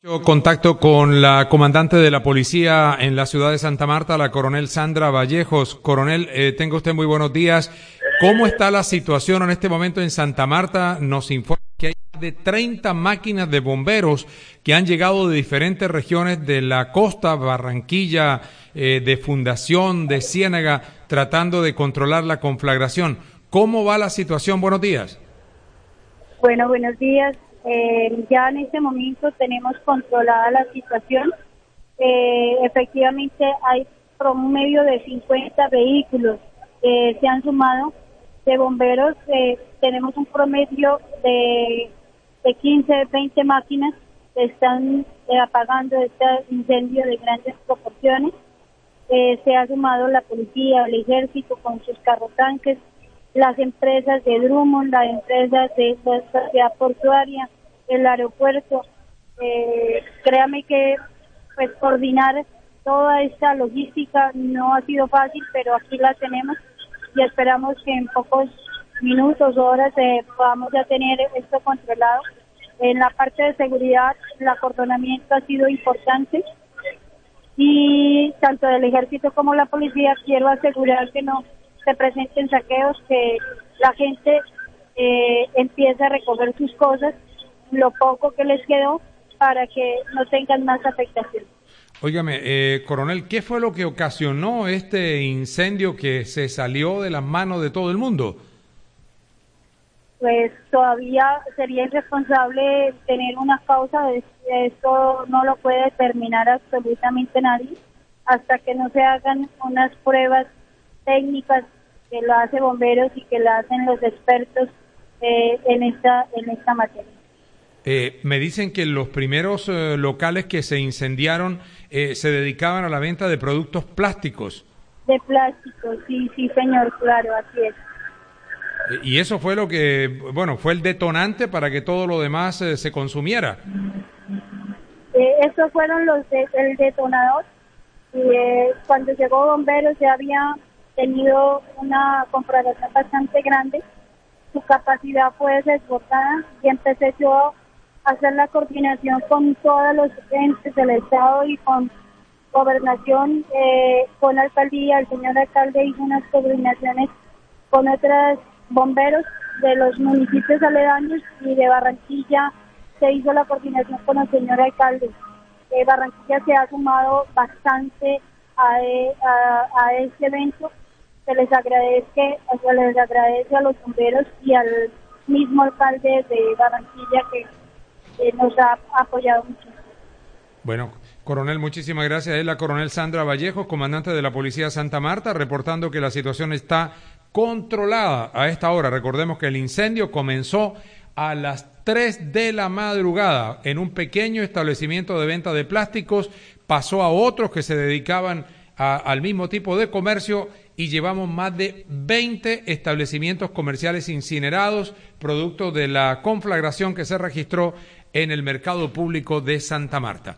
Contacto con la comandante de la policía en la ciudad de Santa Marta, la coronel Sandra Vallejos. Coronel, tenga usted muy buenos días. ¿Cómo está la situación en este momento en Santa Marta? Nos informa que hay más de 30 máquinas de bomberos que han llegado de diferentes regiones de la costa, Barranquilla, de Fundación, de Ciénaga, tratando de controlar la conflagración. ¿Cómo va la situación? Buenos días. Bueno, buenos días. Ya en este momento tenemos controlada la situación. Efectivamente hay promedio de 50 vehículos que se han sumado de bomberos. Tenemos un promedio de 15, 20 máquinas que están apagando este incendio de grandes proporciones. Se ha sumado la policía, el ejército con sus carrotanques, las empresas de Drummond, las empresas de la sociedad portuaria, el aeropuerto. Créame que pues coordinar toda esta logística no ha sido fácil, pero aquí la tenemos y esperamos que en pocos minutos o horas podamos ya tener esto controlado. En la parte de seguridad, el acordonamiento ha sido importante y tanto del ejército como la policía quiero asegurar que no se presenten saqueos, que la gente empiece a recoger sus cosas, lo poco que les quedó, para que no tengan más afectación. Óigame, coronel, ¿qué fue lo que ocasionó este incendio que se salió de las manos de todo el mundo? Pues todavía sería irresponsable tener una causa, esto no lo puede determinar absolutamente nadie, hasta que no se hagan unas pruebas técnicas que lo hacen bomberos y que lo hacen los expertos en esta materia. Me dicen que los primeros locales que se incendiaron se dedicaban a la venta de productos plásticos. De plástico, sí señor, claro, así es. Y eso fue lo que, bueno, fue el detonante para que todo lo demás se consumiera. Estos fueron el detonador. Y cuando llegó bomberos ya había tenido una conflagración bastante grande, su capacidad fue desbordada y empecé yo a hacer la coordinación con todos los entes del Estado y con gobernación, con la alcaldía. El señor alcalde hizo unas coordinaciones con otros bomberos de los municipios aledaños y de Barranquilla se hizo la coordinación con el señor alcalde. Barranquilla se ha sumado bastante a este evento. Se les agradece a los bomberos y al mismo alcalde de Barranquilla que nos ha apoyado mucho. Bueno, coronel, muchísimas gracias. Es la coronel Sandra Vallejos, comandante de la Policía de Santa Marta, reportando que la situación está controlada a esta hora. Recordemos que el incendio comenzó a las 3 de la madrugada en un pequeño establecimiento de venta de plásticos, pasó a otros que se dedicaban al mismo tipo de comercio y llevamos más de 20 establecimientos comerciales incinerados, producto de la conflagración que se registró en el mercado público de Santa Marta.